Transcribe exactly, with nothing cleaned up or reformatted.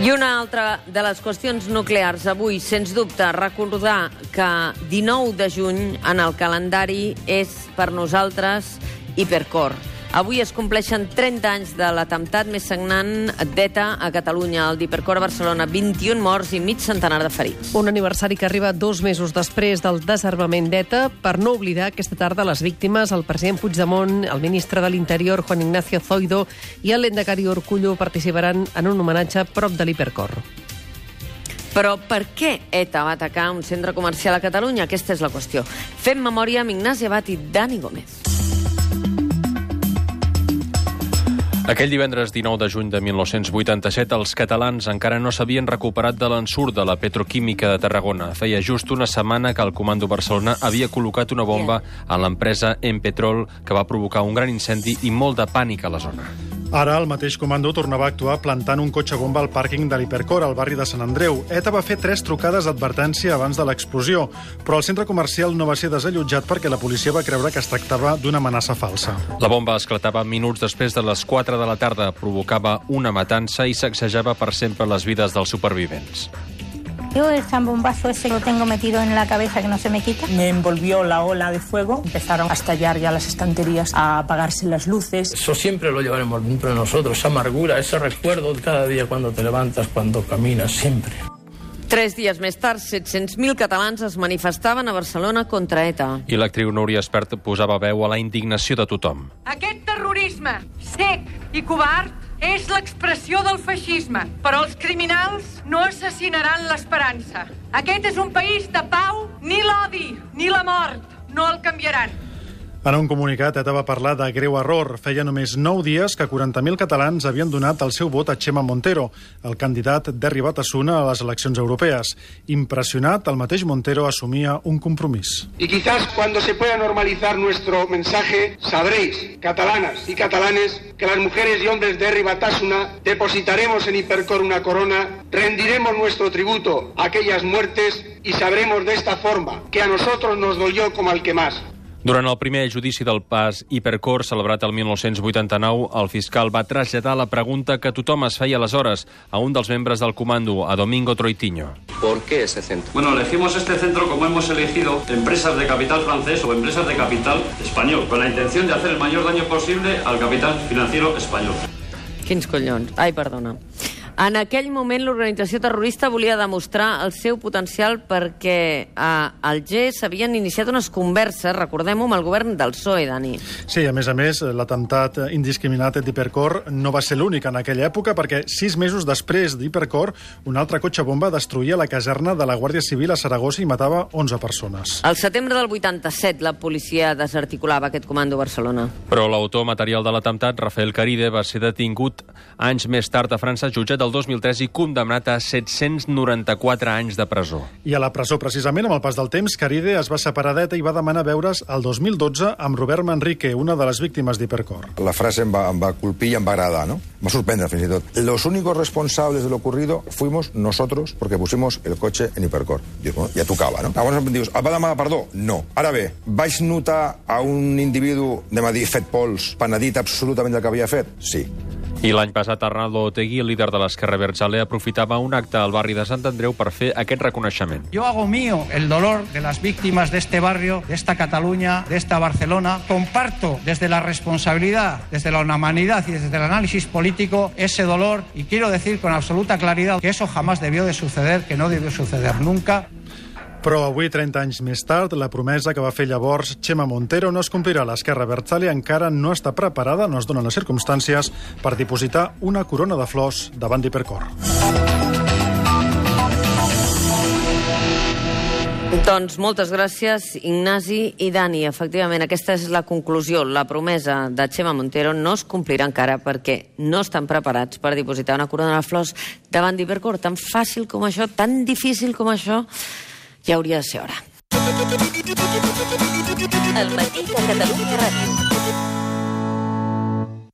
I una altra de les qüestions nuclears avui, sens dubte, recordar que dinou de juny en el calendari és per nosaltres Hipercor. Avui es compleixen trenta anys de l'atemptat més sagnant d'ETA a Catalunya, el d'Hipercor a Barcelona, vint-i-un morts i mig centenar de ferits. Un aniversari que arriba dos mesos després del desarmament d'ETA. Per no oblidar aquesta tarda les víctimes, el president Puigdemont, el ministre de l'Interior, Juan Ignacio Zoido, i el lehendakari Urkullu participaran en un homenatge prop de l'Hipercor. Però per què ETA va atacar un centre comercial a Catalunya? Aquesta és la qüestió. Fem memòria amb Ignasi Abad i Dani Gómez. Aquell divendres dinou de juny de mil nou-cents vuitanta-set, els catalans encara no s'havien recuperat de l'ensurt de la petroquímica de Tarragona. Feia just una setmana que el Comando Barcelona havia col·locat una bomba a l'empresa Empetrol, que va provocar un gran incendi i molt de pànic a la zona. Ara, el mateix comando tornava a actuar plantant un cotxe bomba al pàrquing de l'Hipercor, al barri de Sant Andreu. ETA va fer tres trucades d'advertència abans de l'explosió, però el centre comercial no va ser desallotjat perquè la policia va creure que es tractava d'una amenaça falsa. La bomba esclatava minuts després de les quatre de la tarda, provocava una matança i sacsejava per sempre les vides dels supervivents. Yo el zambombazo ese lo tengo metido en la cabeza que no se me quita. Me envolvió la ola de fuego, empezaron a estallar ya las estanterías, a apagarse las luces. Eso siempre lo llevaremos dentro de nosotros, esa amargura, ese recuerdo de cada día cuando te levantas, cuando caminas, siempre. Tres dies més tard, set-cents mil catalans es manifestaven a Barcelona contra ETA. I l'actriu Núria Espert posava veu a la indignació de tothom. Aquest terrorisme sec i covard és l'expressió del feixisme, però els criminals no assassinaran l'esperança. Aquest és un país de pau, ni l'odi ni la mort no el canviaran. En un comunicat, ETA va parlar de greu error. Feia només nou dies que quaranta mil catalans havien donat el seu vot a Txema Montero, el candidat d'Herri Batasuna a les eleccions europees. Impressionat, el mateix Montero assumia un compromís. Y quizás cuando se pueda normalizar nuestro mensaje, sabréis, catalanas y catalanes, que las mujeres y hombres de Herri Batasuna depositaremos en Hipercor una corona, rendiremos nuestro tributo a aquellas muertes y sabremos de esta forma que a nosotros nos dolió como al que más. Durant el primer judici del pas Hipercor, celebrat el mil nou-cents vuitanta-nou, el fiscal va traslladar la pregunta que tothom es feia aleshores a un dels membres del comando, a Domingo Troitiño. ¿Por qué ese centro? Bueno, elegimos este centro como hemos elegido empresas de capital francés o empresas de capital español, con la intención de hacer el mayor daño posible al capital financiero español. Quins collons. Ai, perdona. En aquell moment, l'organització terrorista volia demostrar el seu potencial perquè a Alger s'havien iniciat unes converses, recordem-ho, amb el govern del P S O E, Dani. Sí, a més a més, l'atemptat indiscriminat d'Hipercor no va ser l'únic en aquella època, perquè sis mesos després d'Hipercor, un altre cotxe bomba destruïa la caserna de la Guàrdia Civil a Saragossa i matava onze persones. Al setembre del vuitanta-set, la policia desarticulava aquest comando a Barcelona. Però l'autor material de l'atemptat, Rafael Caride, va ser detingut anys més tard a França, jutjat el dos mil tres i condemnat a set-cents noranta-quatre anys de presó. I a la presó, precisament, amb el pas del temps, Caride es va separar d'ETA i va demanar veure's el dos mil dotze amb Robert Manrique, una de les víctimes d'Hipercor. La frase em va, em va colpir i em va agradar, ¿no? Me va sorprendre, fins i tot. Los únicos responsables de lo ocurrido fuimos nosotros porque pusimos el coche en Hipercor. Dius, bueno, ja tocava, no? Llavors em dius, el va demanar perdó? No. Ara bé, vaig notar a un individu, anem a dir, fet pols, penedit absolutament del que havia fet? Sí. I l'any passat Arnaldo Otegi, el líder de l'Esquerra Abertzale, aprofitava un acte al barri de Sant Andreu per fer aquest reconeixement. Yo hago mío el dolor de las víctimas de este barrio, de esta Cataluña, de esta Barcelona. Comparto desde la responsabilidad, desde la humanidad y desde el análisis político ese dolor y quiero decir con absoluta claridad que eso jamás debió de suceder, que no debió suceder nunca. Però avui, trenta anys més tard, la promesa que va fer llavors Txema Montero no es complirà. L'Esquerra Abertzale encara no està preparada, no es donen les circumstàncies, per dipositar una corona de flors davant d'Hipercor. Doncs moltes gràcies, Ignasi i Dani. Efectivament, aquesta és la conclusió. La promesa de Txema Montero no es complirà encara perquè no estan preparats per dipositar una corona de flors davant d'Hipercor. Tan fàcil com això, tan difícil com això, ja hauria de ser hora. El matí de Catalunya Ràdio.